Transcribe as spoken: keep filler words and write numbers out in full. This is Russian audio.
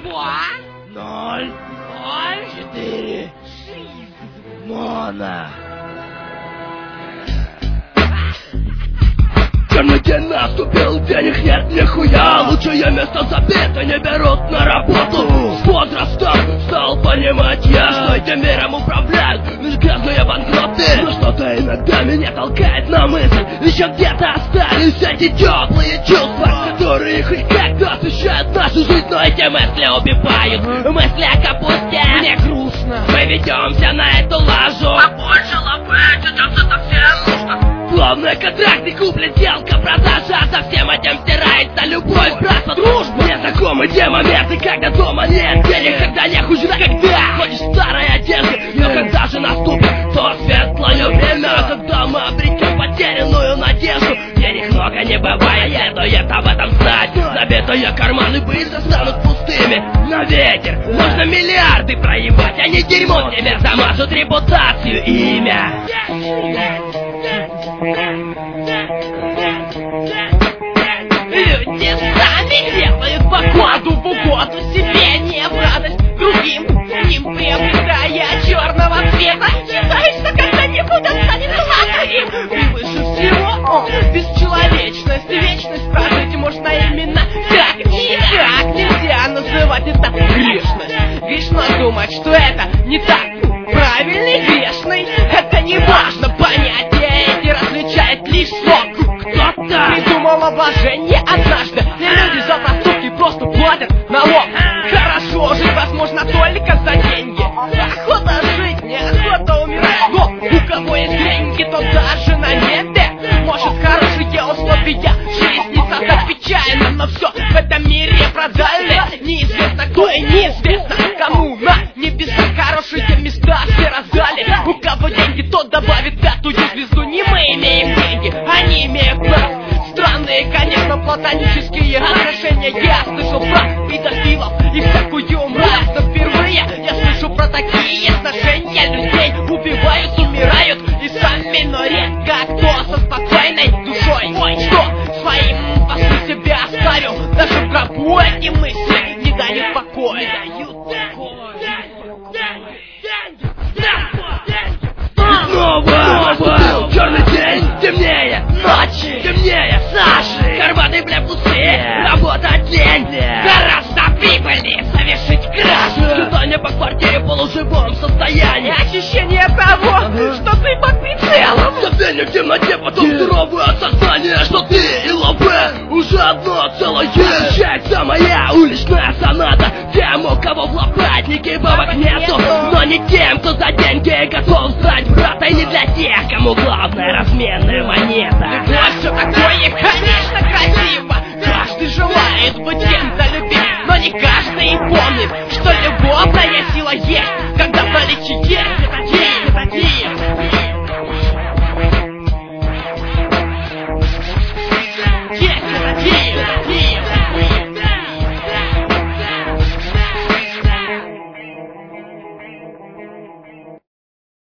Два. Ноль. Ноль. Четыре. Жизнь. Мона. Черный день наступил, денег нет нихуя. Лучшее место забито, не берут на работу. С возрастом стал понимать я, что этим миром управляют лишь грязные банкроты. Но что-то иногда меня толкает на мысль, еще где-то остались эти теплые чувства, которые хоть как-то освещают нашу жизнь. Но эти мысли убивают, мысли о капусте. Мне грустно. Мы ведемся на эту лажу, А больше лапы, сейчас это всем нужно. главное контракты, куплен, сделка, продажа. За всем этим стирается любовь, братство, дружба. Мне знакомы те моменты, когда дома нет денег, когда не хуже, когда ходишь в старой одежде. Но когда же наступит то светлое время, когда мы обретем потерянную надежду? Денег много не бывает, следует об этом знать. Набитые карманы быстро станут пустыми. На ветер можно миллиарды проебать, они дерьмо тебе замажут репутацию и имя. Люди сами делают погоду в угоду себе, не в радость другим, им приобретая черного цвета. Считаешь, что когда-нибудь останется лакомым. Превыше всего, о, бесчеловечность, вечность прожить можно именно так. Никак нельзя называть это грешность. Грешно думать, что это не так. Правильный грешный, это не важно. Понятия эти различает лишь слог. Кто-то придумал обложение однажды, и люди за проступки просто платят налог. Хорошо жить возможно только за деньги. Охота жить, неохота умирать. Но у кого есть деньги, то даже на небе может хорошие условия жизни создать печально. Но все в этом мире продали. Неизвестно кто и неизвестно кому. На небеса хорошие места все раздали. У кого деньги, тот добавит пятую звезду. Не мы имеем деньги, они имеют нас. Странные, конечно, платонические отношения. Я слышал про педофилов и всякую мразь, но впервые я слышу про такие отношения. Людей убивают, умирают и сами, но редко кто со спокойной душой. Ой, что своим после себя оставил. Даже в гробу эти мысли не дают покоя. Снова наступил черный день, темнее ночи, темнее Саши. Карманы, бля, пустые, работа день, гораздо прибыльнее совершить краж. Скитание по квартире в полуживом состоянии. Ощущение того, что ты под прицелом. Забвение в темноте, потом здоровое осознание, что ты и лобе уже одно целое. Ощущается моя уличная соната. Тем, у кого в лопатнике бабок нету, но не тем, кто за деньги готов сдать брата. И не для тех, кому главное разменная монета. Любовь все такое, конечно, красиво. Каждый желает быть кем-то любим, но не каждый и помнит, что любовная сила есть, когда в наличии есть